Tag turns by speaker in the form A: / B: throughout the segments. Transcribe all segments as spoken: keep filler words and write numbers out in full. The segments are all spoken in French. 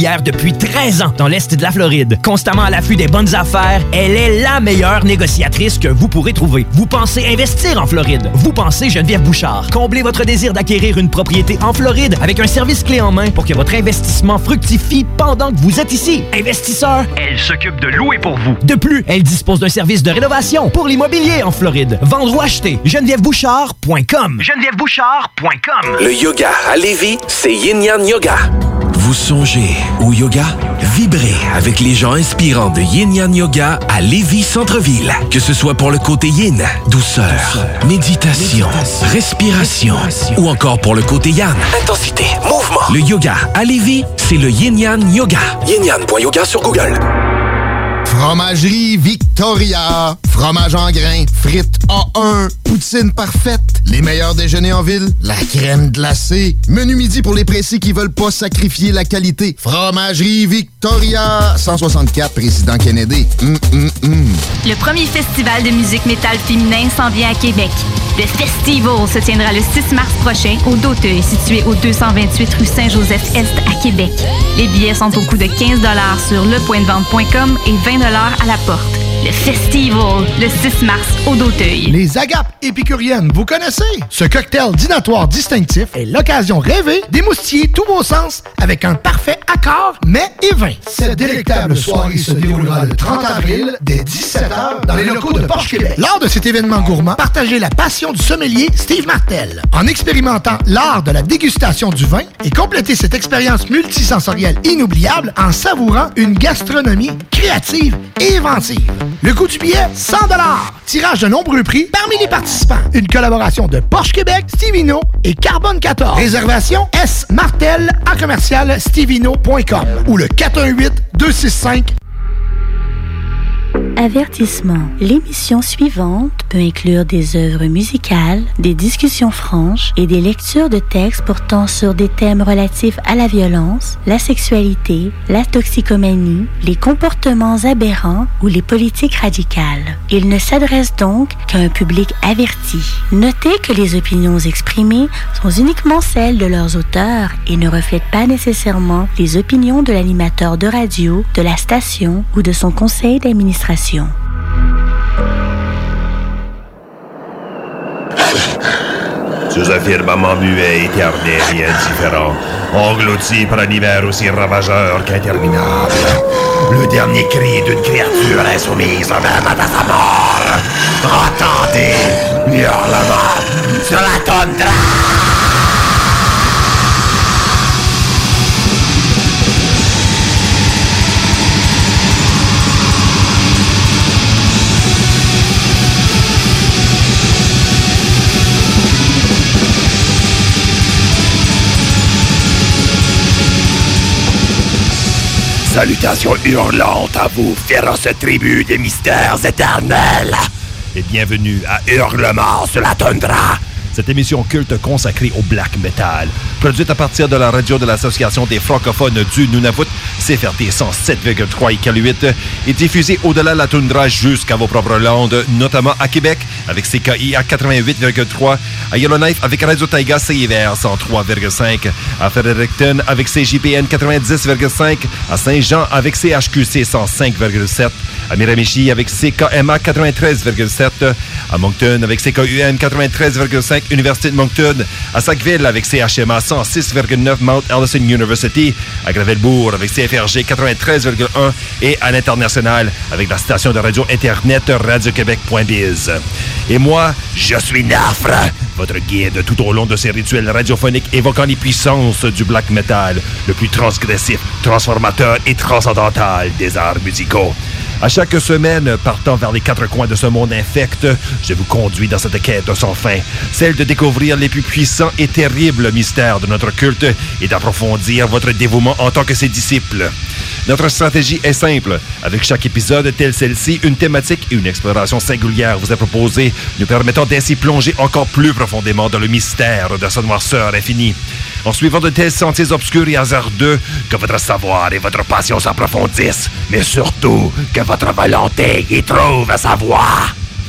A: immobilière depuis treize ans dans l'Est de la Floride. Constamment à l'affût des bonnes affaires, elle est la meilleure négociatrice que vous pourrez trouver. Vous pensez investir en Floride? Vous pensez Geneviève Bouchard? Comblez votre désir d'acquérir une propriété en Floride avec un service clé en main pour que votre investissement fructifie pendant que vous êtes ici. Investisseur, elle s'occupe de louer pour vous. De plus, elle dispose d'un service de rénovation pour l'immobilier en Floride. Vendre ou acheter, geneviève bouchard point com. geneviève bouchard point com.
B: Le yoga à Lévis, c'est Yin Yang Yoga. Vous songez au yoga? Vibrez avec les gens inspirants de Yin Yang Yoga à Lévis Centre-Ville. Que ce soit pour le côté yin, douceur, douceur méditation, méditation, respiration, respiration, ou encore pour le côté yang, intensité, mouvement. Le yoga à Lévis, c'est le Yin Yang Yoga. yin yang point yoga sur Google.
C: Fromagerie Victoria. Fromage en grains, frites A un, poutine parfaite, les meilleurs déjeuners en ville, la crème glacée, menu midi pour les pressés qui veulent pas sacrifier la qualité. Fromagerie Victoria. cent soixante-quatre Président Kennedy. Mm, mm, mm.
D: Le premier festival de musique métal féminin s'en vient à Québec. Le Festival se tiendra le six mars prochain au Doteuil, situé au deux cent vingt-huit rue Saint-Joseph-Est à Québec. Les billets sont au coût de quinze dollars sur le point de vente point com et vingt dollars à la porte. Le Festival, le six mars au Doteuil.
E: Les agapes épicuriennes, vous connaissez? Ce cocktail dînatoire distinctif est l'occasion rêvée d'émoustiller tous vos sens avec un parfait accord mets et vin. Cette délectable soirée se déroulera le trente avril dès dix-sept heures dans les locaux de Porsche Québec. Lors de cet événement gourmand, partagez la passion du sommelier Steve Martel en expérimentant l'art de la dégustation du vin et complétez cette expérience multisensorielle inoubliable en savourant une gastronomie créative et inventive. Le coût du billet, cent dollars. Tirage de nombreux prix parmi les participants. Une collaboration de Porsche Québec, Stevino et Carbone quatorze. Réservation S Martel à commercial stevino point com ou le quatre un huit deux six cinq.
F: Avertissement. L'émission suivante peut inclure des œuvres musicales, des discussions franches et des lectures de textes portant sur des thèmes relatifs à la violence, la sexualité, la toxicomanie, les comportements aberrants ou les politiques radicales. Il ne s'adresse donc qu'à un public averti. Notez que les opinions exprimées sont uniquement celles de leurs auteurs et ne reflètent pas nécessairement les opinions de l'animateur de radio, de la station ou de son conseil d'administration.
G: Sous un firmament muet, éterné et indifférent, englouti par un hiver aussi ravageur qu'interminable, le dernier cri d'une créature insoumise même à sa mort. Entendez hurlement sur la toundra! Salutations hurlantes à vous, féroce tribu des mystères éternels. Et bienvenue à Hurlement sur la toundra. Cette émission culte consacrée au black metal, produite à partir de la radio de l'Association des francophones du Nunavut, C F R T cent sept virgule trois I K L huit, et diffusée au-delà de la toundra jusqu'à vos propres landes, notamment à Québec avec C K I A quatre-vingt-huit virgule trois, à Yellowknife avec Radio Taiga C I V R cent trois virgule cinq, à Fredericton avec C J P N quatre-vingt-dix virgule cinq, à Saint-Jean avec C H Q C cent cinq virgule sept, à Miramichi avec C K M A quatre-vingt-treize virgule sept, à Moncton avec C K U M quatre-vingt-treize virgule cinq, Université de Moncton, à Sackville avec C H M A cent six virgule neuf, Mount Allison University, à Gravelbourg avec C F R G quatre-vingt-treize virgule un et à l'international avec la station de radio internet radio québec point biz. Et moi, je suis Nafre, votre guide tout au long de ces rituels radiophoniques évoquant les puissances du black metal, le plus transgressif, transformateur et transcendantal des arts musicaux. À chaque semaine, partant vers les quatre coins de ce monde infect, je vous conduis dans cette quête sans fin, celle de découvrir les plus puissants et terribles mystères de notre culte et d'approfondir votre dévouement en tant que ses disciples. Notre stratégie est simple. Avec chaque épisode, tel celle-ci, une thématique et une exploration singulière vous est proposée, nous permettant d'ainsi plonger encore plus profondément dans le mystère de sa noirceur infinie. En suivant de tels sentiers obscurs et hasardeux, que votre savoir et votre passion s'approfondissent, mais surtout que votre volonté y trouve sa voie.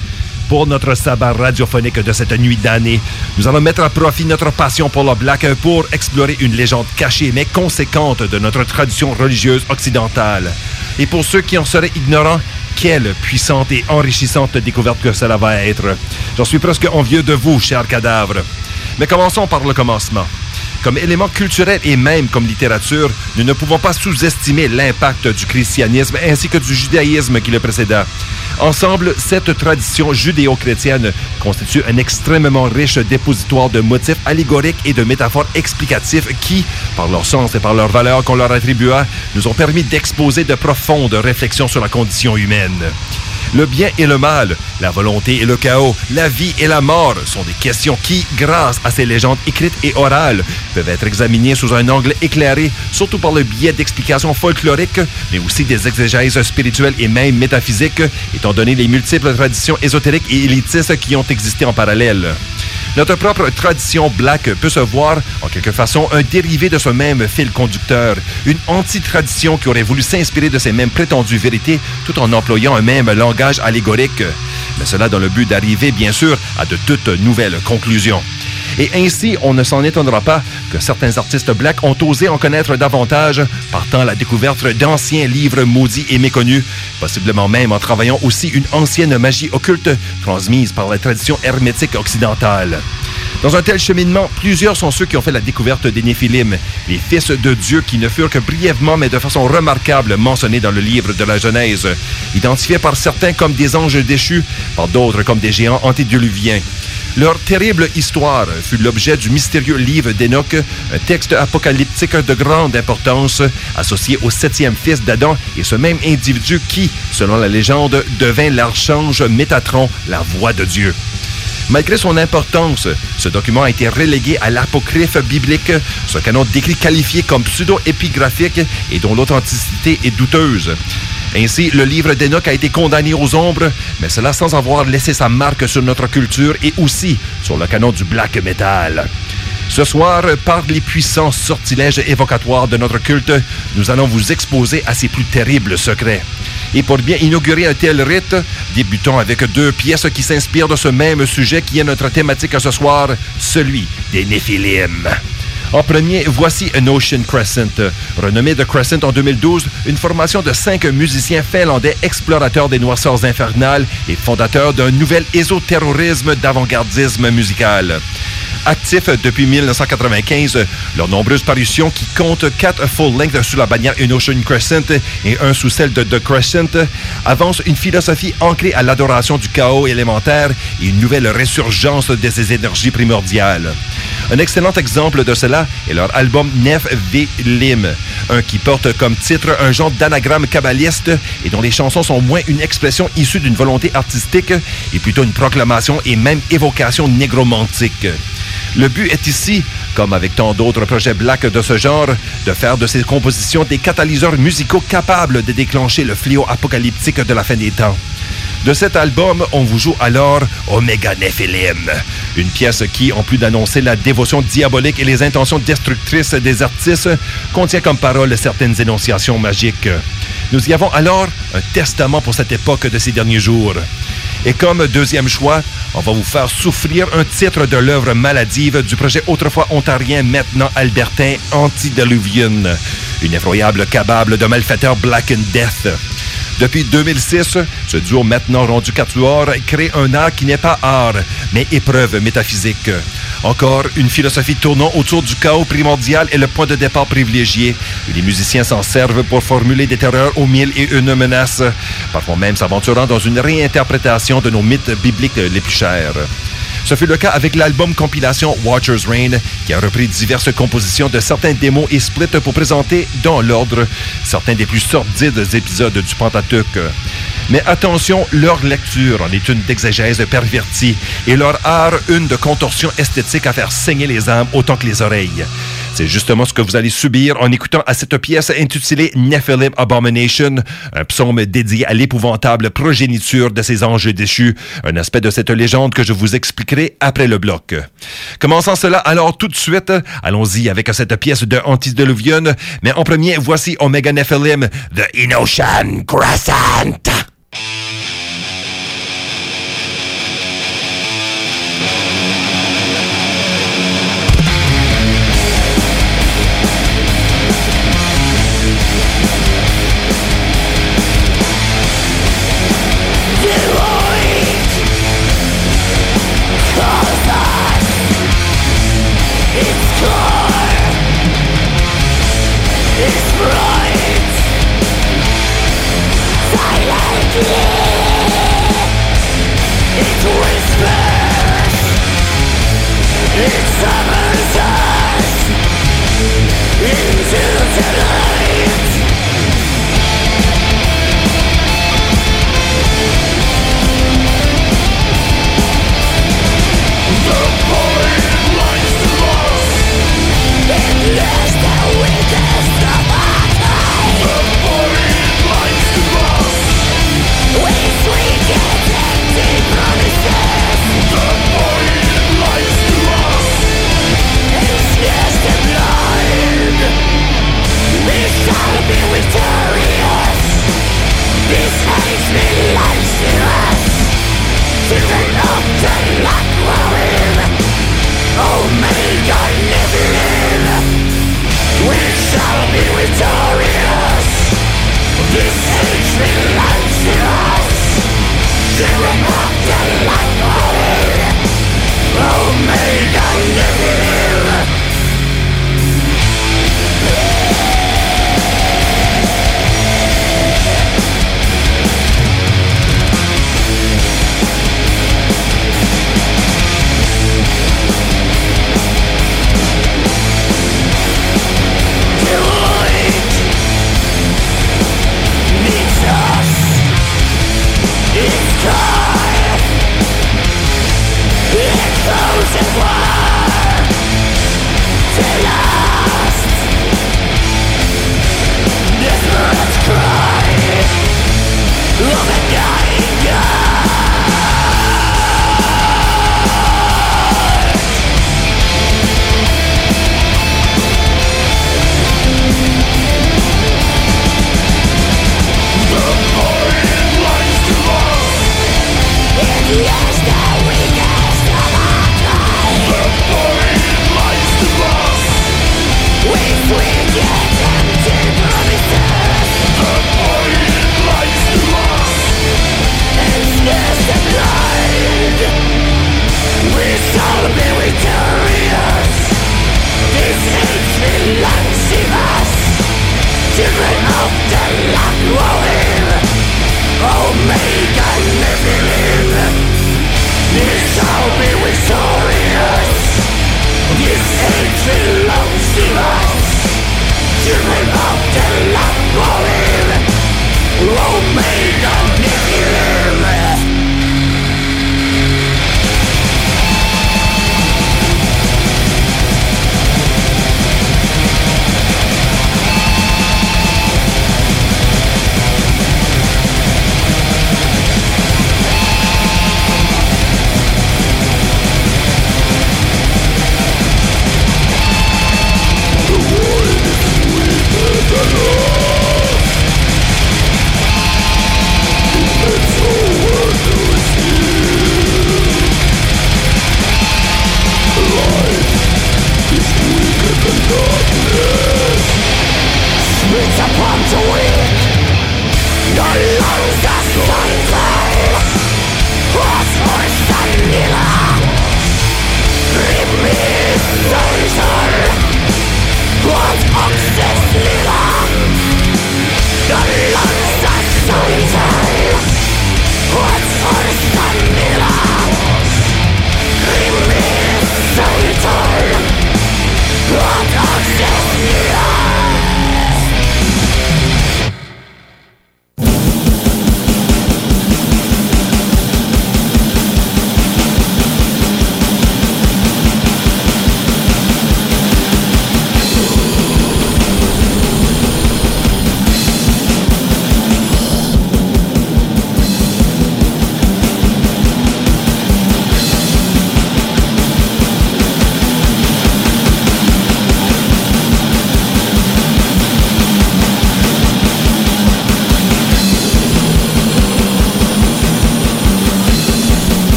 G: Pour notre sabbat radiophonique de cette nuit d'année, nous allons mettre à profit notre passion pour le black pour explorer une légende cachée mais conséquente de notre tradition religieuse occidentale. Et pour ceux qui en seraient ignorants, quelle puissante et enrichissante découverte que cela va être. J'en suis presque envieux de vous, chers cadavres. Mais commençons par le commencement. Comme élément culturel et même comme littérature, nous ne pouvons pas sous-estimer l'impact du christianisme ainsi que du judaïsme qui le précéda. Ensemble, cette tradition judéo-chrétienne constitue un extrêmement riche dépositoire de motifs allégoriques et de métaphores explicatifs qui, par leur sens et par leur valeur qu'on leur attribua, nous ont permis d'exposer de profondes réflexions sur la condition humaine. Le bien et le mal, la volonté et le chaos, la vie et la mort sont des questions qui, grâce à ces légendes écrites et orales, peuvent être examinées sous un angle éclairé, surtout par le biais d'explications folkloriques, mais aussi des exégèses spirituelles et même métaphysiques, étant donné les multiples traditions ésotériques et élitistes qui ont existé en parallèle. Notre propre tradition black peut se voir, en quelque façon, un dérivé de ce même fil conducteur, une anti-tradition qui aurait voulu s'inspirer de ces mêmes prétendues vérités tout en employant un même langage allégorique. Mais cela dans le but d'arriver, bien sûr, à de toutes nouvelles conclusions. Et ainsi, on ne s'en étonnera pas que certains artistes blacks ont osé en connaître davantage, partant à la découverte d'anciens livres maudits et méconnus, possiblement même en travaillant aussi une ancienne magie occulte transmise par la tradition hermétique occidentale. Dans un tel cheminement, plusieurs sont ceux qui ont fait la découverte des Néphilim, les fils de Dieu qui ne furent que brièvement mais de façon remarquable mentionnés dans le livre de la Genèse, identifiés par certains comme des anges déchus, par d'autres comme des géants antédiluviens. Leur terrible histoire fut l'objet du mystérieux livre d'Enoch, un texte apocalyptique de grande importance, associé au septième fils d'Adam et ce même individu qui, selon la légende, devint l'archange Métatron, la voix de Dieu. Malgré son importance, ce document a été relégué à l'apocryphe biblique, ce canon d'écrit qualifié comme pseudo-épigraphique et dont l'authenticité est douteuse. Ainsi, le livre d'Enoch a été condamné aux ombres, mais cela sans avoir laissé sa marque sur notre culture et aussi sur le canon du black metal. Ce soir, par les puissants sortilèges évocatoires de notre culte, nous allons vous exposer à ses plus terribles secrets. Et pour bien inaugurer un tel rite, débutons avec deux pièces qui s'inspirent de ce même sujet qui est notre thématique ce soir, celui des Néphilim. En premier, voici An Ocean Crescent. Renommé The Crescent en deux mille douze, une formation de cinq musiciens finlandais explorateurs des noirceurs infernales et fondateurs d'un nouvel ésoterrorisme d'avant-gardisme musical. Actifs depuis mille neuf cent quatre-vingt-quinze, leurs nombreuses parutions qui comptent quatre full-length sous la bannière An Ocean Crescent et un sous celle de The Crescent avancent une philosophie ancrée à l'adoration du chaos élémentaire et une nouvelle résurgence de ses énergies primordiales. Un excellent exemple de cela est leur album Nephilim, un qui porte comme titre un genre d'anagramme kabbaliste et dont les chansons sont moins une expression issue d'une volonté artistique et plutôt une proclamation et même évocation négromantique. Le but est ici, comme avec tant d'autres projets black de ce genre, de faire de ces compositions des catalyseurs musicaux capables de déclencher le fléau apocalyptique de la fin des temps. De cet album, on vous joue alors Omega Nephilim, une pièce qui, en plus d'annoncer la dévotion diabolique et les intentions destructrices des artistes, contient comme parole certaines énonciations magiques. Nous y avons alors un testament pour cette époque de ces derniers jours. Et comme deuxième choix, on va vous faire souffrir un titre de l'œuvre maladive du projet autrefois ontarien, maintenant albertain, Antediluvian, une effroyable cabale de malfaiteurs Black and Death. Depuis deux mille six, ce duo maintenant rendu quatuor crée un art qui n'est pas art, mais épreuve métaphysique. Encore une philosophie tournant autour du chaos primordial est le point de départ privilégié. Et les musiciens s'en servent pour formuler des terreurs aux mille et une menaces, parfois même s'aventurant dans une réinterprétation de nos mythes bibliques les plus chers. Ce fut le cas avec l'album compilation Watcher's Reign, qui a repris diverses compositions de certains démos et splits pour présenter, dans l'ordre, certains des plus sordides épisodes du Pentateuque. Mais attention, leur lecture en est une d'exégèse pervertie et leur art une de contorsion esthétique à faire saigner les âmes autant que les oreilles. C'est justement ce que vous allez subir en écoutant à cette pièce intitulée Nephilim Abomination, un psaume dédié à l'épouvantable progéniture de ces anges déchus, un aspect de cette légende que je vous expliquerai après le bloc. Commençons cela alors tout de suite, allons-y avec cette pièce de Antediluvian, mais en premier, voici Omega Nephilim, The An Ocean Crescent.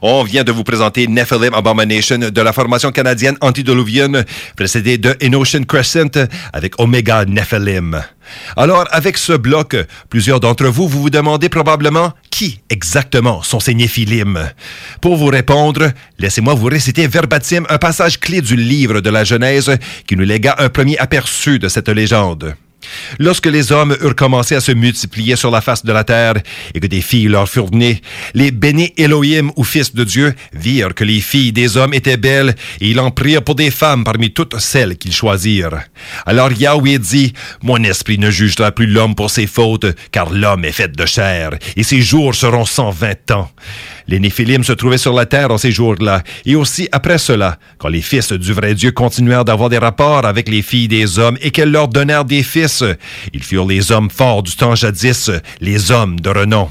G: On vient de vous présenter Nephilim Abomination de la formation canadienne Antediluvian, précédée de Enocean Crescent avec Omega Nephilim. Alors, avec ce bloc, plusieurs d'entre vous, vous vous demandez probablement qui exactement sont ces Néphilim. Pour vous répondre, laissez-moi vous réciter verbatim un passage clé du livre de la Genèse qui nous légua un premier aperçu de cette légende. Lorsque les hommes eurent commencé à se multiplier sur la face de la terre et que des filles leur furent nées, les bénis Elohim ou fils de Dieu virent que les filles des hommes étaient belles et ils en prirent pour des femmes parmi toutes celles qu'ils choisirent. Alors Yahweh dit, « Mon esprit ne jugera plus l'homme pour ses fautes, car l'homme est fait de chair, et ses jours seront cent vingt ans. » Les Néphilim se trouvaient sur la terre en ces jours-là, et aussi après cela, quand les fils du vrai Dieu continuèrent d'avoir des rapports avec les filles des hommes et qu'elles leur donnèrent des fils, ils furent les hommes forts du temps jadis, les hommes de renom.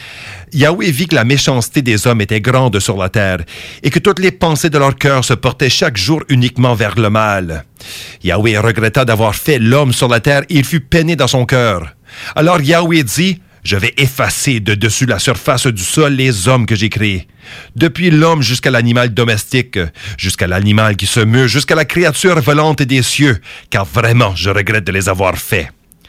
G: Yahweh vit que la méchanceté des hommes était grande sur la terre et que toutes les pensées de leur cœur se portaient chaque jour uniquement vers le mal. Yahweh regretta d'avoir fait l'homme sur la terre et il fut peiné dans son cœur. Alors Yahweh dit, « Je vais effacer de dessus la surface du sol les hommes que j'ai créés. Depuis l'homme jusqu'à l'animal domestique, jusqu'à l'animal qui se meut, jusqu'à la créature volante des cieux, car vraiment je regrette de les avoir faits. »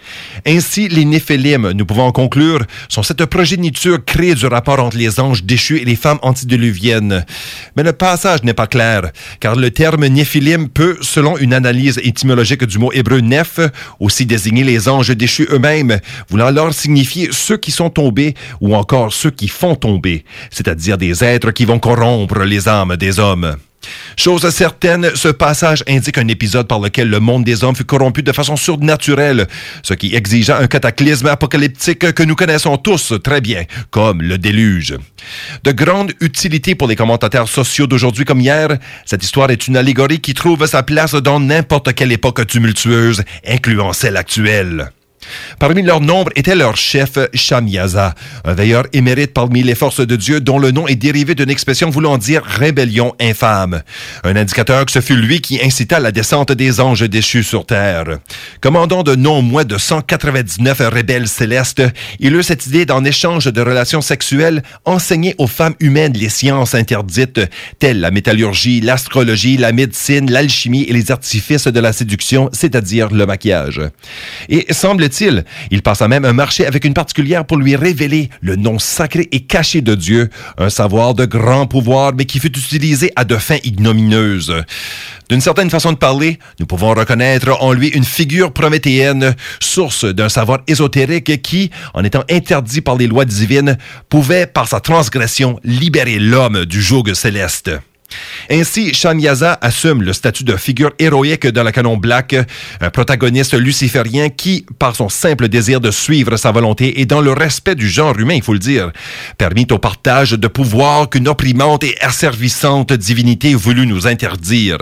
G: Ainsi, les Néphilim, nous pouvons en conclure, sont cette progéniture créée du rapport entre les anges déchus et les femmes antédiluviennes. Mais le passage n'est pas clair, car le terme Néphilim peut, selon une analyse étymologique du mot hébreu Neph, aussi désigner les anges déchus eux-mêmes, voulant alors signifier ceux qui sont tombés ou encore ceux qui font tomber, c'est-à-dire des êtres qui vont corrompre les âmes des hommes. Chose certaine, ce passage indique un épisode par lequel le monde des hommes fut corrompu de façon surnaturelle, ce qui exigea un cataclysme apocalyptique que nous connaissons tous très bien, comme le déluge. De grande utilité pour les commentateurs sociaux d'aujourd'hui comme hier, cette histoire est une allégorie qui trouve sa place dans n'importe quelle époque tumultueuse, incluant celle actuelle. Parmi leur nombre était leur chef Shamyaza, un veilleur émérite parmi les forces de Dieu dont le nom est dérivé d'une expression voulant dire « rébellion infâme », un indicateur que ce fut lui qui incita la descente des anges déchus sur terre. Commandant de non moins de cent quatre-vingt-dix-neuf rebelles célestes, il eut cette idée d'en échange de relations sexuelles enseigner aux femmes humaines les sciences interdites, telles la métallurgie, l'astrologie, la médecine, l'alchimie et les artifices de la séduction, c'est-à-dire le maquillage. Et semble-t-il, il passa même un marché avec une particulière pour lui révéler le nom sacré et caché de Dieu, un savoir de grand pouvoir, mais qui fut utilisé à de fins ignominieuses. D'une certaine façon de parler, nous pouvons reconnaître en lui une figure prométhéenne, source d'un savoir ésotérique qui, en étant interdit par les lois divines, pouvait, par sa transgression, libérer l'homme du joug céleste. Ainsi, Shamyaza assume le statut de figure héroïque dans la Canon Black, un protagoniste luciférien qui, par son simple désir de suivre sa volonté et dans le respect du genre humain, il faut le dire, permit au partage de pouvoir qu'une opprimante et asservissante divinité voulut nous interdire.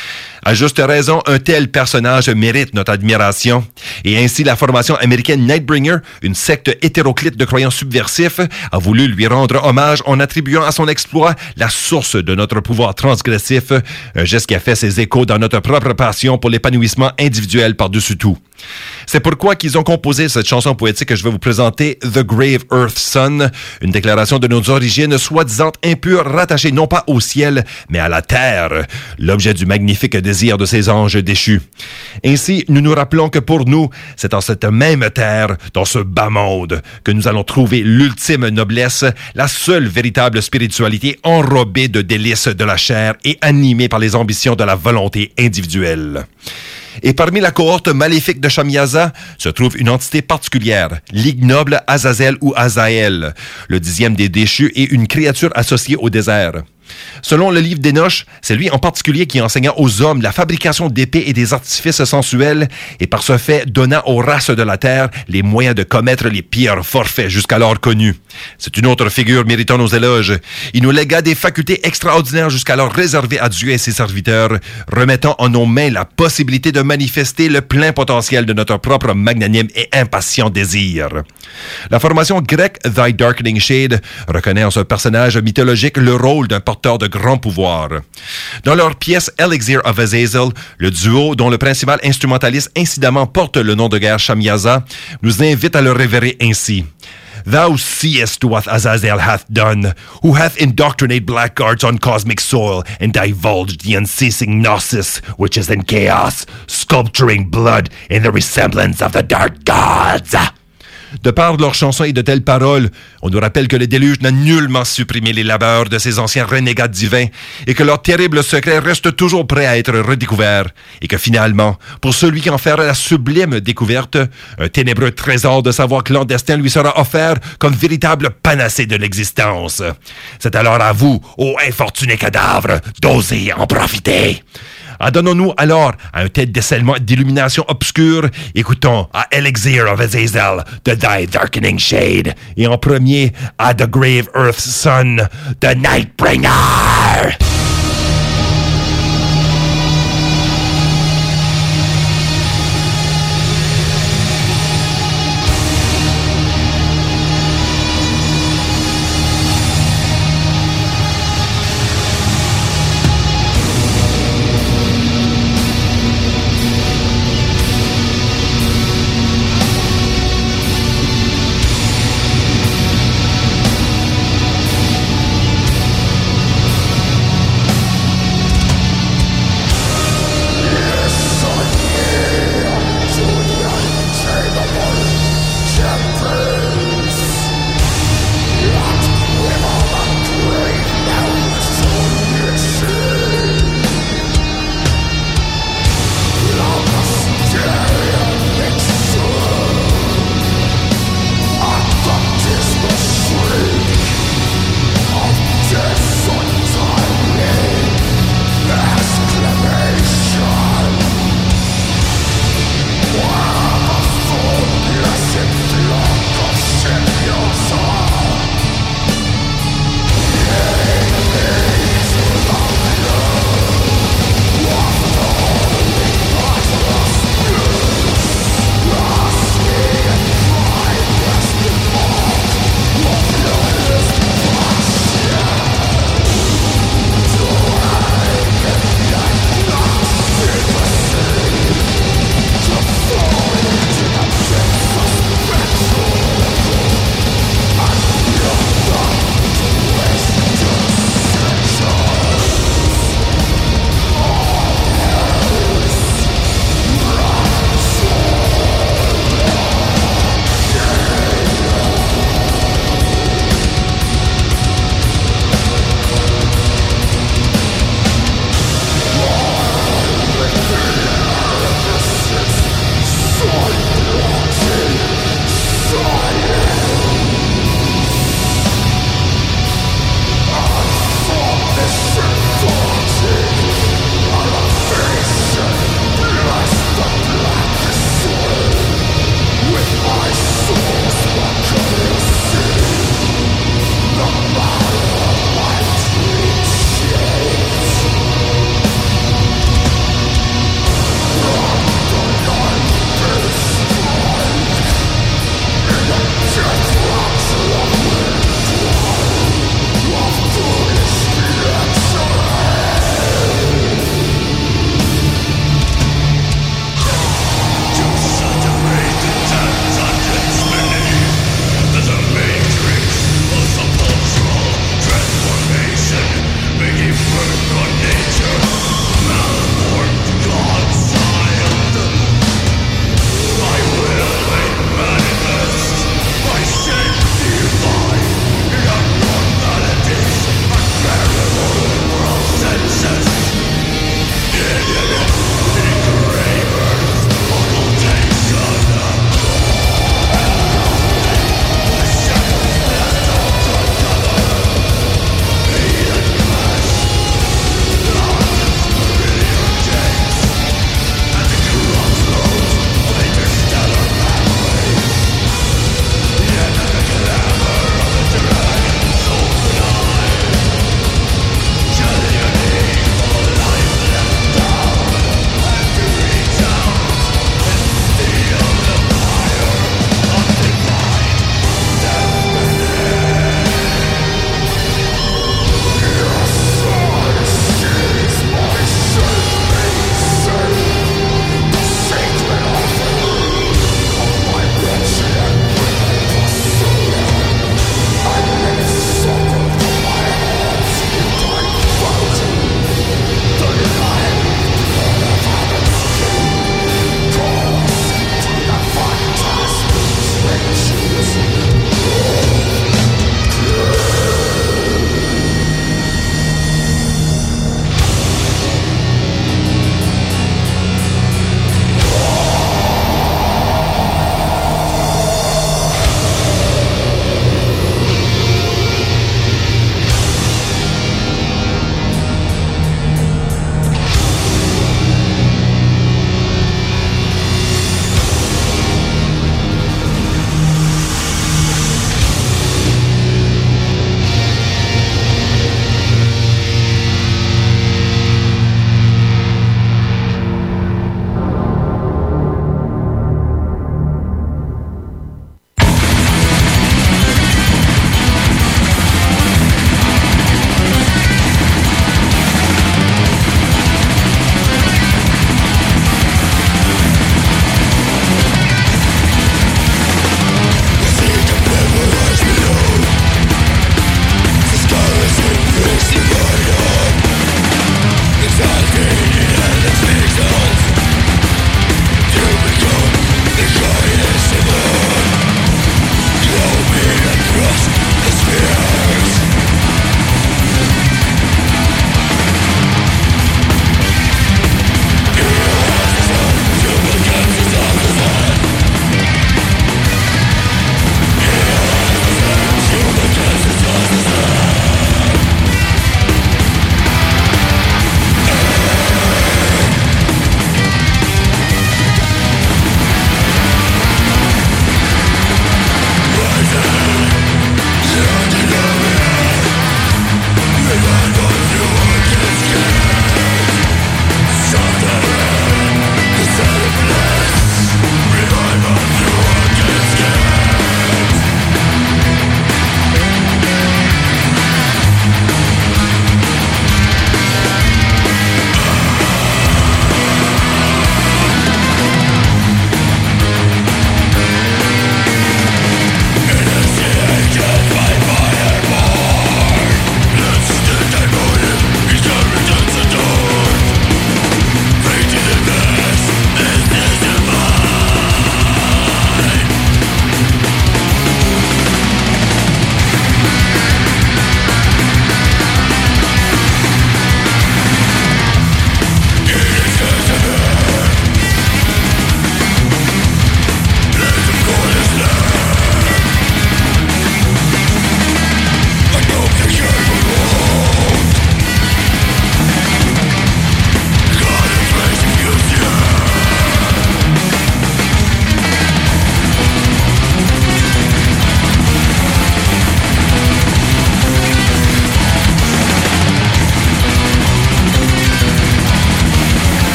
G: À juste raison, un tel personnage mérite notre admiration. Et ainsi, la formation américaine Nightbringer, une secte hétéroclite de croyants subversifs, a voulu lui rendre hommage en attribuant à son exploit la source de notre pouvoir transgressif, un geste qui a fait ses échos dans notre propre passion pour l'épanouissement individuel par-dessus tout. C'est pourquoi qu'ils ont composé cette chanson poétique que je vais vous présenter, The Grave Earth Son, une déclaration de nos origines soi-disant impures rattachées non pas au ciel, mais à la terre, l'objet du magnifique désir de ces anges déchus. Ainsi, nous nous rappelons que pour nous, c'est dans cette même terre, dans ce bas monde, que nous allons trouver l'ultime noblesse, la seule véritable spiritualité enrobée de délices de la chair et animée par les ambitions de la volonté individuelle. Et parmi la cohorte maléfique de Shamyaza se trouve une entité particulière, l'ignoble Azazel ou Azaël, le dixième des déchus et une créature associée au désert. Selon le livre d'Énoch, c'est lui en particulier qui enseigna aux hommes la fabrication d'épées et des artifices sensuels et par ce fait donna aux races de la terre les moyens de commettre les pires forfaits jusqu'alors connus. C'est une autre figure méritant nos éloges. Il nous légua des facultés extraordinaires jusqu'alors réservées à Dieu et ses serviteurs, remettant en nos mains la possibilité de manifester le plein potentiel de notre propre magnanime et impatient désir. La formation grecque Thy Darkening Shade reconnaît en ce personnage mythologique le rôle d'un porteur de grand pouvoir. Dans leur pièce Elixir of Azazel, le duo dont le principal instrumentaliste incidemment porte le nom de guerre Shamyaza nous invite à le révérer ainsi. Thou seest what Azazel hath done, who hath indoctrinated black arts on cosmic soil and divulged the unceasing gnosis which is in chaos, sculpturing blood in the resemblance of the dark gods. De par leurs chansons et de telles paroles, on nous rappelle que le déluge n'a nullement supprimé les labeurs de ces anciens renégats divins et que leur terrible secret reste toujours prêt à être redécouvert et que finalement, pour celui qui en fera la sublime découverte, un ténébreux trésor de savoir clandestin lui sera offert comme véritable panacée de l'existence. C'est alors à vous, ô infortunés cadavres, d'oser en profiter. Adonnons-nous alors à un tel décèlement d'illumination obscure. Écoutons à Elixir of Azazel de Thy Darkening Shade et en premier à The Grave Earth's Son de Nightbringer.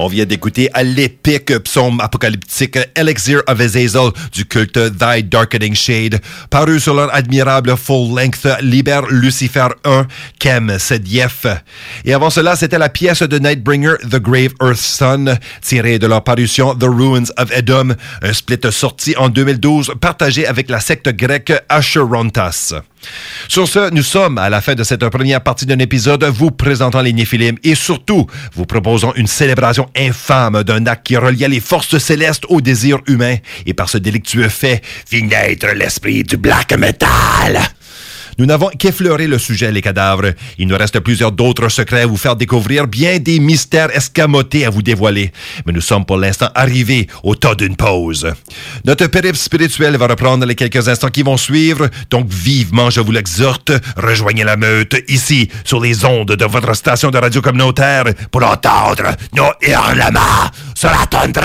G: vient d'écouter à l'épique psaume apocalyptique Elixir of Azazel du culte Thy Darkening Shade, paru sur leur admirable full-length Liber Lucifer un, Kem Sedief. Et avant cela, c'était la pièce de Nightbringer The Grave Earth Sun, tirée de leur parution The Ruins of Edom, un split sorti en deux mille douze, partagé avec la secte grecque Acherontas. Sur ce, nous sommes à la fin de cette première partie d'un épisode vous présentant les Néphilim et surtout vous proposant une célébration infâme d'un acte qui reliait les forces célestes au désir humain et par ce délictueux fait fit naître l'esprit du black metal. Nous n'avons qu'effleuré le sujet, les cadavres. Il nous reste plusieurs d'autres secrets à vous faire découvrir, bien des mystères escamotés à vous dévoiler. Mais nous sommes pour l'instant arrivés au temps d'une pause. Notre périple spirituel va reprendre les quelques instants qui vont suivre, donc vivement, je vous l'exhorte, rejoignez la meute ici, sur les ondes de votre station de radio communautaire, pour entendre nos hurlements sur la toundra.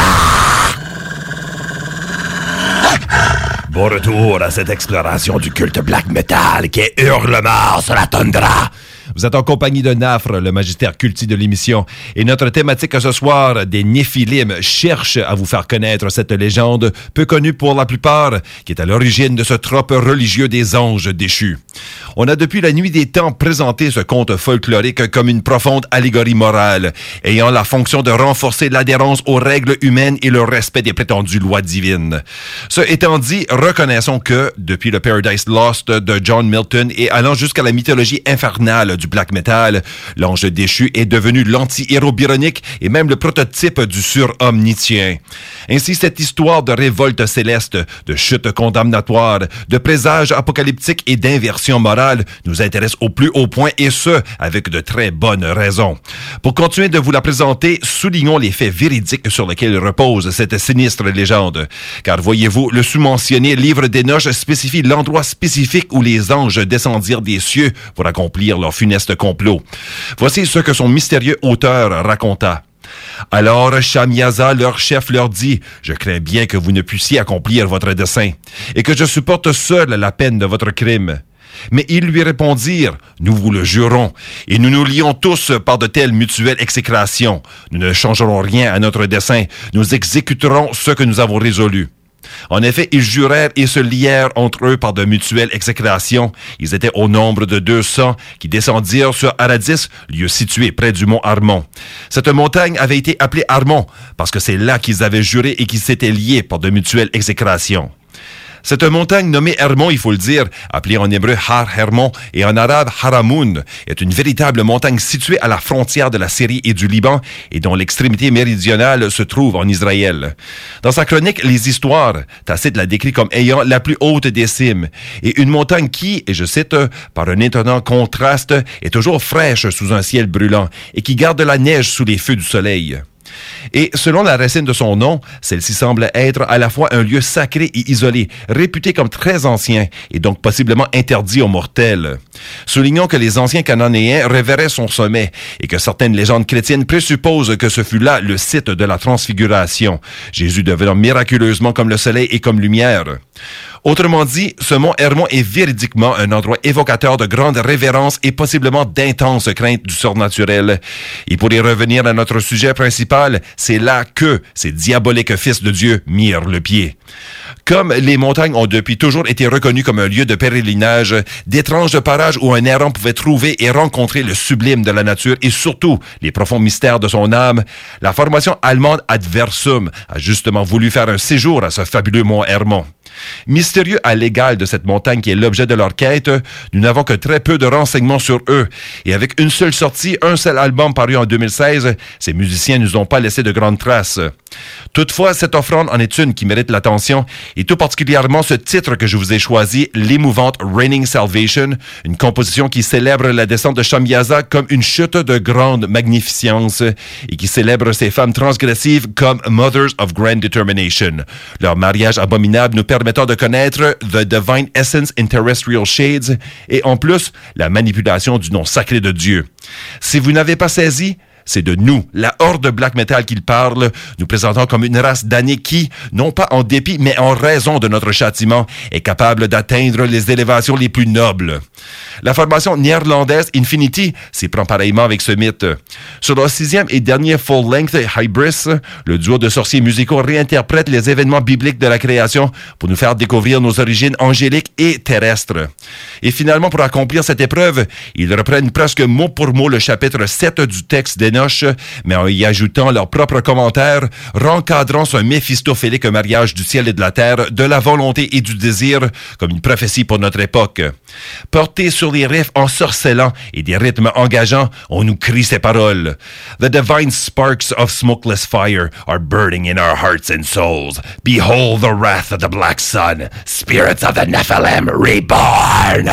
G: Bon retour à cette exploration du culte black metal qui est Hurlements sur la toundra. Vous êtes en compagnie de Nafre, le magistère culti de l'émission, et notre thématique ce soir, des Néphilim, cherche à vous faire connaître cette légende, peu connue pour la plupart, qui est à l'origine de ce trope religieux des anges déchus. On a depuis la nuit des temps présenté ce conte folklorique comme une profonde allégorie morale, ayant la fonction de renforcer l'adhérence aux règles humaines et le respect des prétendues lois divines. Ce étant dit, reconnaissons que, depuis le Paradise Lost de John Milton et allant jusqu'à la mythologie infernale du black metal, l'ange déchu est devenu l'anti-héros byronique et même le prototype du surhomme nietzschéen. Ainsi, cette histoire de révolte céleste, de chute condamnatoire, de présage apocalyptique et d'inversion morale nous intéresse au plus haut point et ce, avec de très bonnes raisons. Pour continuer de vous la présenter, soulignons les faits véridiques sur lesquels repose cette sinistre légende. Car voyez-vous, le sous-mentionné livre d'Enoch spécifie l'endroit spécifique où les anges descendirent des cieux pour accomplir leur funeste complot. Voici ce que son mystérieux auteur raconta. Alors Shamiaza, leur chef, leur dit « Je crains bien que vous ne puissiez accomplir votre dessein, et que je supporte seul la peine de votre crime. » Mais ils lui répondirent « Nous vous le jurons, et nous nous lions tous par de telles mutuelles exécrations. Nous ne changerons rien à notre dessein, nous exécuterons ce que nous avons résolu. » En effet, ils jurèrent et se lièrent entre eux par de mutuelles exécrations. Ils étaient au nombre de deux cents qui descendirent sur Aradis, lieu situé près du mont Armon. Cette montagne avait été appelée Armon parce que c'est là qu'ils avaient juré et qu'ils s'étaient liés par de mutuelles exécrations. Cette montagne nommée Hermon, il faut le dire, appelée en hébreu Har Hermon et en arabe Haramoun, est une véritable montagne située à la frontière de la Syrie et du Liban et dont l'extrémité méridionale se trouve en Israël. Dans sa chronique Les Histoires, Tacite la décrit comme ayant la plus haute des cimes et une montagne qui, et je cite, par un étonnant contraste, est toujours fraîche sous un ciel brûlant et qui garde la neige sous les feux du soleil. Et selon la racine de son nom, celle-ci semble être à la fois un lieu sacré et isolé, réputé comme très ancien et donc possiblement interdit aux mortels. Soulignons que les anciens cananéens révéraient son sommet et que certaines légendes chrétiennes présupposent que ce fut là le site de la transfiguration, Jésus devenant miraculeusement comme le soleil et comme lumière. Autrement dit, ce mont Hermon est véridiquement un endroit évocateur de grande révérence et possiblement d'intense crainte du surnaturel. Et pour y revenir à notre sujet principal, c'est là que ces diaboliques fils de Dieu mirent le pied. Comme les montagnes ont depuis toujours été reconnues comme un lieu de pèlerinage, d'étranges parages où un errant pouvait trouver et rencontrer le sublime de la nature et surtout les profonds mystères de son âme, la formation allemande Adversum a justement voulu faire un séjour à ce fabuleux mont Hermon. Mystérieux à l'égal de cette montagne qui est l'objet de leur quête, nous n'avons que très peu de renseignements sur eux. Et avec une seule sortie, un seul album paru en deux mille seize, ces musiciens ne nous ont pas laissé de grandes traces. Toutefois, cette offrande en est une qui mérite l'attention, et tout particulièrement ce titre que je vous ai choisi, l'émouvante Reigning Salvation, une composition qui célèbre la descente de Shamiaza comme une chute de grande magnificence, et qui célèbre ces femmes transgressives comme Mothers of Grand Determination. Leur mariage abominable nous permettant de connaître The Divine Essence in Terrestrial Shades, et en plus, la manipulation du nom sacré de Dieu. Si vous n'avez pas saisi, c'est de nous, la horde black metal qu'il parle, nous présentant comme une race damnée qui, non pas en dépit, mais en raison de notre châtiment, est capable d'atteindre les élévations les plus nobles. La formation néerlandaise Infinity s'y prend pareillement avec ce mythe. Sur leur sixième et dernier full-length Hybris, le duo de sorciers musicaux réinterprète les événements bibliques de la création pour nous faire découvrir nos origines angéliques et terrestres. Et finalement, pour accomplir cette épreuve, ils reprennent presque mot pour mot le chapitre sept du texte d'Enoch, mais en y ajoutant leurs propres commentaires, rencadrant ce méphistophélique mariage du ciel et de la terre, de la volonté et du désir, comme une prophétie pour notre époque. Portés sur les riffs ensorcelants et des rythmes engageants, on nous crie ces paroles. The divine sparks of smokeless fire are burning in our hearts and souls. Behold the wrath of the black sun, spirits of the Nephilim reborn.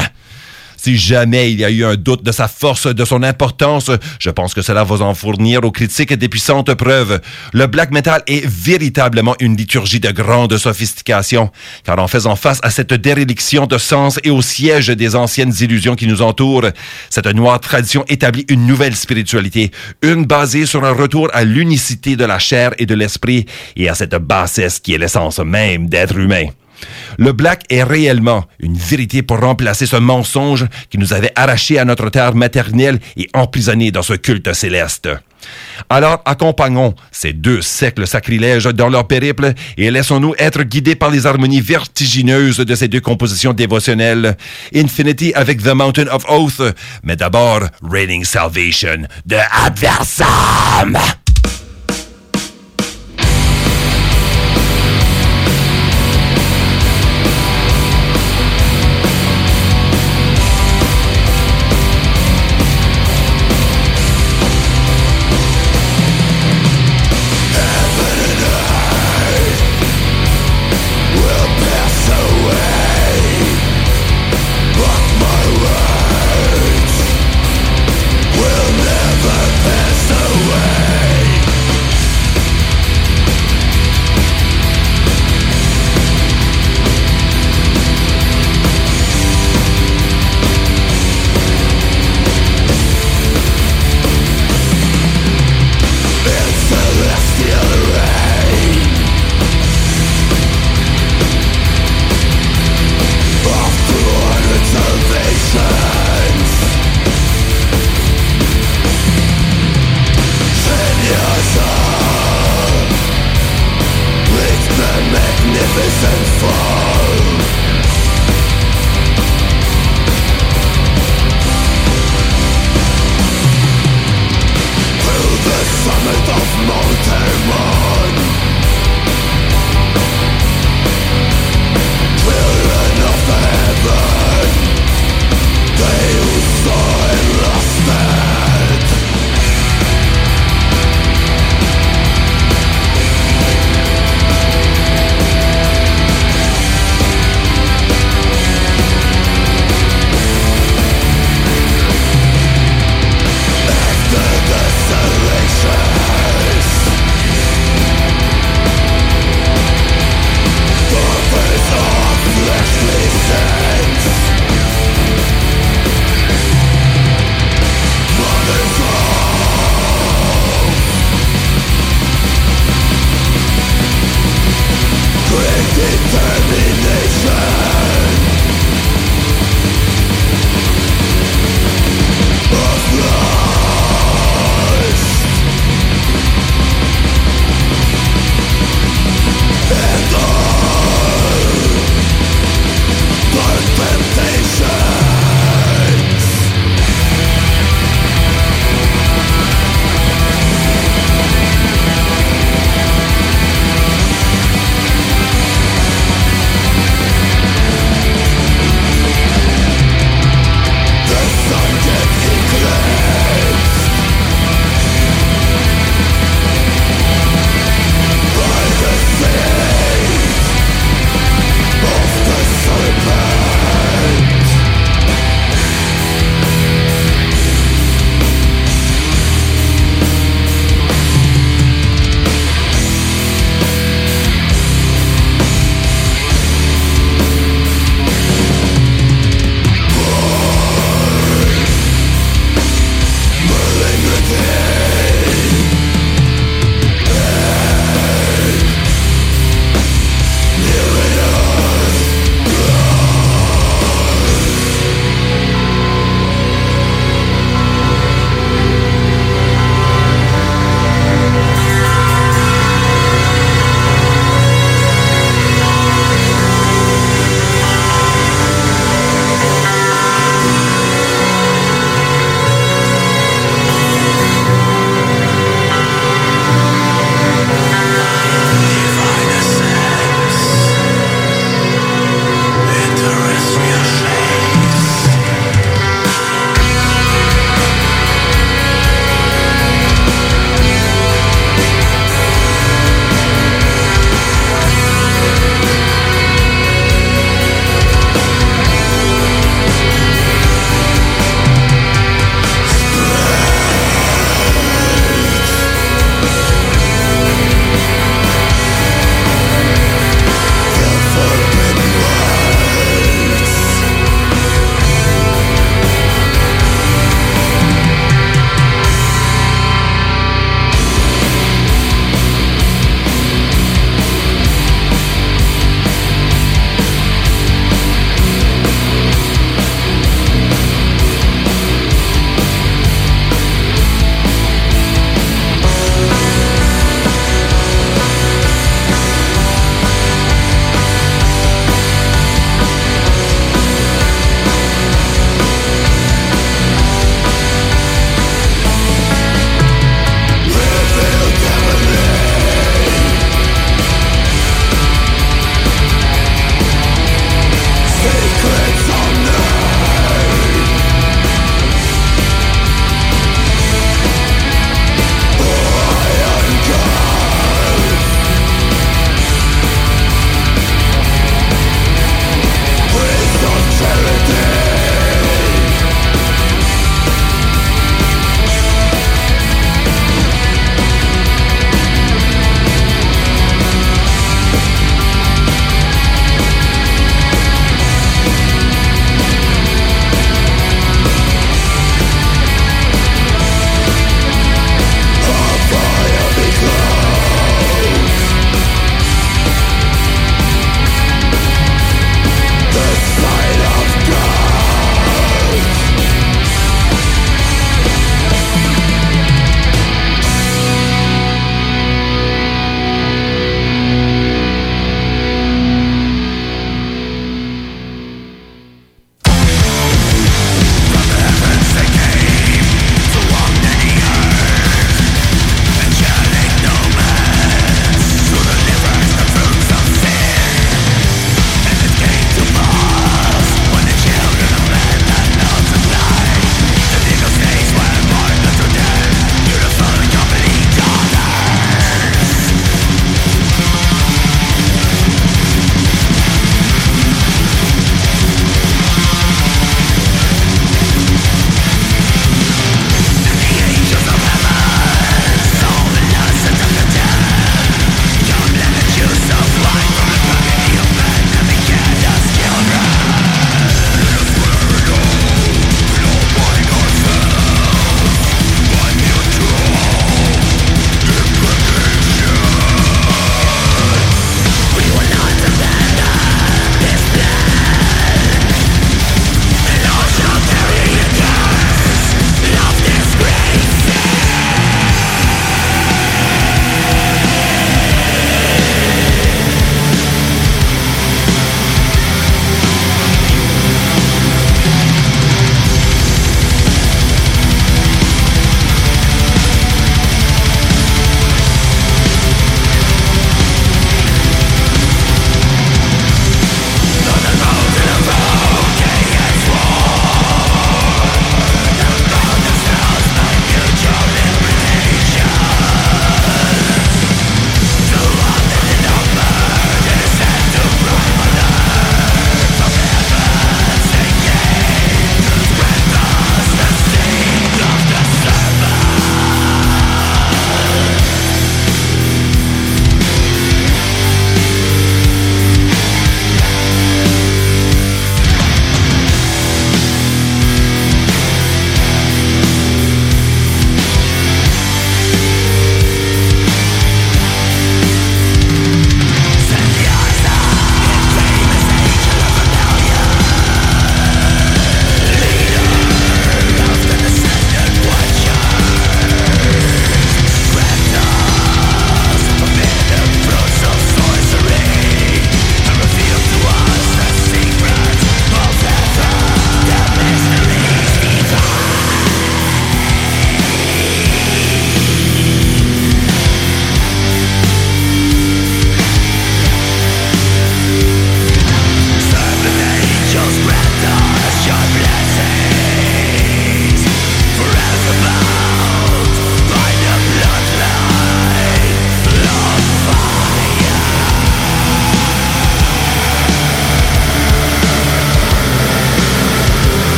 G: Si jamais il y a eu un doute de sa force, de son importance, je pense que cela va en fournir aux critiques des puissantes preuves. Le black metal est véritablement une liturgie de grande sophistication, car en faisant face à cette déréliction de sens et au siège des anciennes illusions qui nous entourent, cette noire tradition établit une nouvelle spiritualité, une basée sur un retour à l'unicité de la chair et de l'esprit et à cette bassesse qui est l'essence même d'être humain. Le black est réellement une vérité pour remplacer ce mensonge qui nous avait arrachés à notre terre maternelle et emprisonnés dans ce culte céleste. Alors accompagnons ces deux siècles sacrilèges dans leur périple et laissons-nous être guidés par les harmonies vertigineuses de ces deux compositions dévotionnelles. Infinity avec The Mountain of Oath, mais d'abord Reigning Salvation de Adversam.
H: Will never pass away.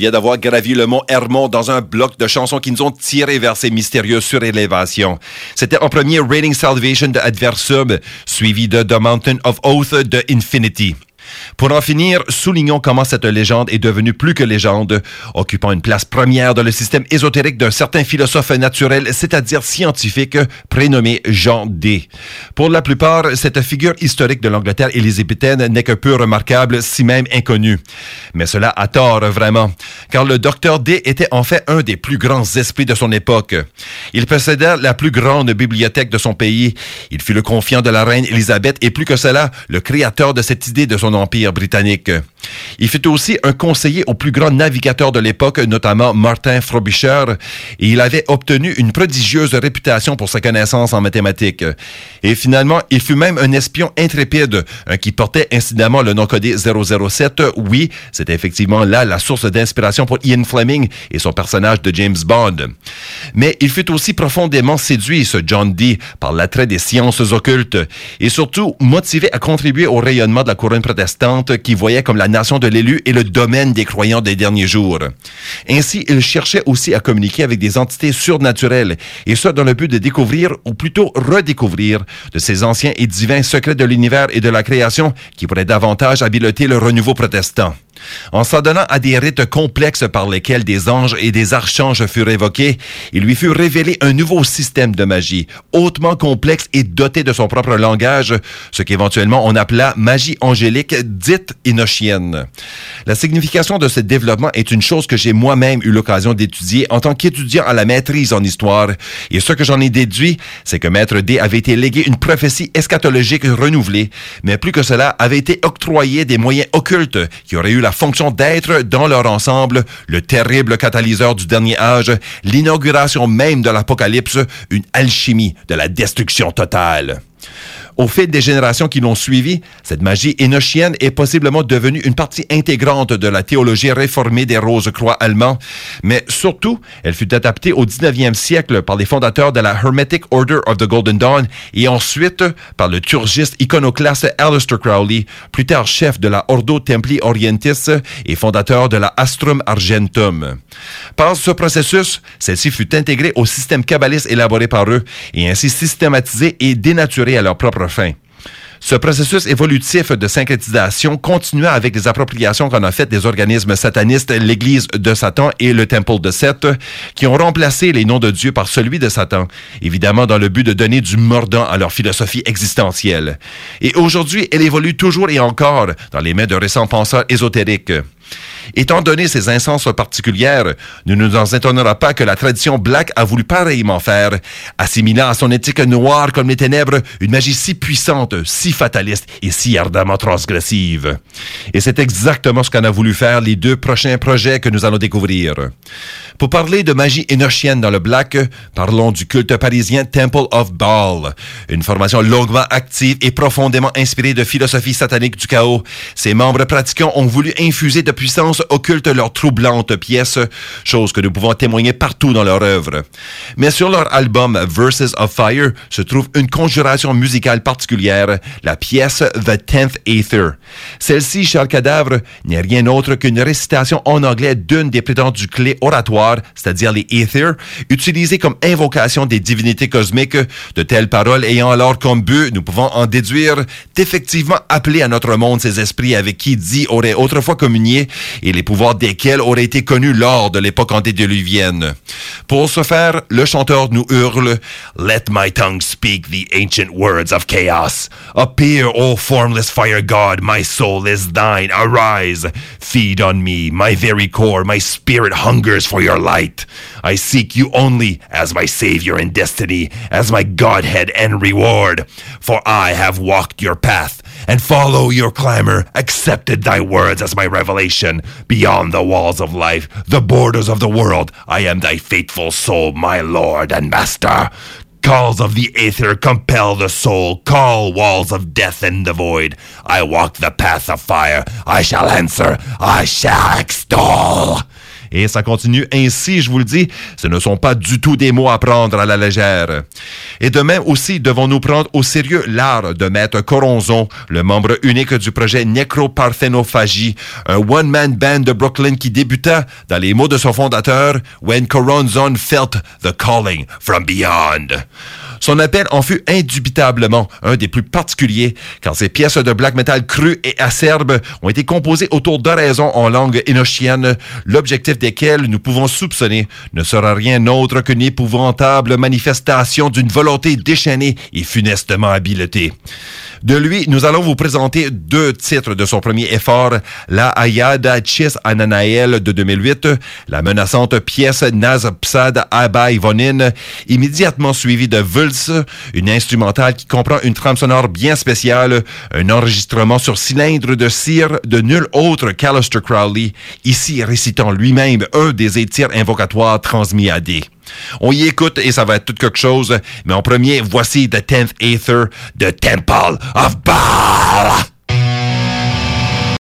G: vient d'avoir gravi le mont Hermon dans un bloc de chansons qui nous ont tirés vers ces mystérieuses surélévations. C'était en premier Raining Salvation de Adversum, suivi de The Mountain of Oath de Infinity. Pour en finir, soulignons comment cette légende est devenue plus que légende, occupant une place première dans le système ésotérique d'un certain philosophe naturel, c'est-à-dire scientifique, prénommé Jean Dee. Pour la plupart, cette figure historique de l'Angleterre élisabéthaine n'est que peu remarquable, si même inconnue. Mais cela a tort, vraiment, car le docteur Dee était en fait un des plus grands esprits de son époque. Il possédait la plus grande bibliothèque de son pays. Il fut le confiant de la reine Élisabeth et plus que cela, le créateur de cette idée de son empire britannique. Il fut aussi un conseiller au plus grand navigateur de l'époque, notamment Martin Frobisher, et il avait obtenu une prodigieuse réputation pour sa connaissance en mathématiques. Et finalement, il fut même un espion intrépide, un qui portait incidemment le nom codé zéro zéro sept. Oui, c'était effectivement là la source d'inspiration pour Ian Fleming et son personnage de James Bond. Mais il fut aussi profondément séduit, ce John Dee, par l'attrait des sciences occultes, et surtout motivé à contribuer au rayonnement de la couronne protestante qui voyait comme la nation de l'élu et le domaine des croyants des derniers jours. Ainsi, il cherchait aussi à communiquer avec des entités surnaturelles, et ce dans le but de découvrir, ou plutôt redécouvrir, de ces anciens et divins secrets de l'univers et de la création qui pourraient davantage habiliter le renouveau protestant. En s'adonnant à des rites complexes par lesquels des anges et des archanges furent évoqués, il lui fut révélé un nouveau système de magie, hautement complexe et doté de son propre langage, ce qu'éventuellement on appela magie angélique, dite énochienne. La signification de ce développement est une chose que j'ai moi-même eu l'occasion d'étudier en tant qu'étudiant à la maîtrise en histoire, et ce que j'en ai déduit, c'est que Maître Dee avait été légué une prophétie eschatologique renouvelée, mais plus que cela, avait été octroyé des moyens occultes qui auraient eu la fonction d'être, dans leur ensemble, le terrible catalyseur du dernier âge, l'inauguration même de l'Apocalypse, une alchimie de la destruction totale. Au fil des générations qui l'ont suivi, cette magie énochienne est possiblement devenue une partie intégrante de la théologie réformée des Rose-Croix allemands, mais surtout, elle fut adaptée au dix-neuvième siècle par les fondateurs de la Hermetic Order of the Golden Dawn et ensuite par le liturgiste iconoclaste Aleister Crowley, plus tard chef de la Ordo Templi Orientis et fondateur de la Astrum Argentum. Par ce processus, celle-ci fut intégrée au système kabbaliste élaboré par eux et ainsi systématisée et dénaturée à leur propre fin. Ce processus évolutif de syncrétisation continua avec les appropriations qu'en a faites des organismes satanistes, l'Église de Satan et le Temple de Seth, qui ont remplacé les noms de Dieu par celui de Satan, évidemment dans le but de donner du mordant à leur philosophie existentielle. Et aujourd'hui, elle évolue toujours et encore dans les mains de récents penseurs ésotériques. Étant donné ces instances particulières, nous ne nous en étonnera pas que la tradition black a voulu pareillement faire, assimilant à son éthique noire comme les ténèbres une magie si puissante, si fataliste et si ardemment transgressive. Et c'est exactement ce qu'en a voulu faire les deux prochains projets que nous allons découvrir. Pour parler de magie énochienne dans le black, parlons du culte parisien Temple of Baal, une formation longuement active et profondément inspirée de philosophie satanique du chaos. Ses membres pratiquants ont voulu infuser de puissance occulte leurs troublantes pièces, chose que nous pouvons témoigner partout dans leur œuvre. Mais sur leur album Verses of Fire se trouve une conjuration musicale particulière, la pièce The Tenth Aether. Celle-ci, cher cadavre, n'est rien autre qu'une récitation en anglais d'une des prétendues clés oratoires, c'est-à-dire les Aether, utilisées comme invocation des divinités cosmiques, de telles paroles ayant alors comme but, nous pouvons en déduire, d'effectivement appeler à notre monde ces esprits avec qui Dee aurait autrefois communié et les pouvoirs desquels auraient été connus lors de l'époque antédiluvienne. Pour ce faire, le chanteur nous hurle « Let my tongue speak the ancient words of chaos. Appear, O formless fire god, my soul is thine. Arise, feed on me, my very core, my spirit hungers for your light. I seek you only as my savior and destiny, as my godhead and reward. For I have walked your path, and follow your clamor, accepted thy words as my revelation. Beyond the walls of life, the borders of the world, I am thy faithful soul, my Lord and Master. Calls of the aether compel the soul, call walls of death in the void. I walk the path of fire, I shall answer, I shall extol. Et ça continue ainsi, je vous le dis, ce ne sont pas du tout des mots à prendre à la légère. Et de même aussi, devons-nous prendre au sérieux l'art de Maître Coronzon, le membre unique du projet Necroparthenophagie, un one-man band de Brooklyn qui débuta, dans les mots de son fondateur, « When Coronzon felt the calling from beyond ». Son appel en fut indubitablement un des plus particuliers, car ses pièces de black metal cru et acerbe ont été composées autour d'oraisons en langue énochienne, l'objectif desquelles nous pouvons soupçonner ne sera rien autre qu'une épouvantable manifestation d'une volonté déchaînée et funestement habiletée. De lui, nous allons vous présenter deux titres de son premier effort, la Ayada Chis Ananael de deux mille huit, la menaçante pièce Naz Psad Abai Vonin, immédiatement suivie de Vulse, une instrumentale qui comprend une trame sonore bien spéciale, un enregistrement sur cylindre de cire de nul autre qu'Aleister Crowley, ici récitant lui-même un des étirs invocatoires transmis à D. On y écoute et ça va être tout quelque chose, mais en premier, voici The Tenth Aether, The Temple of Baal.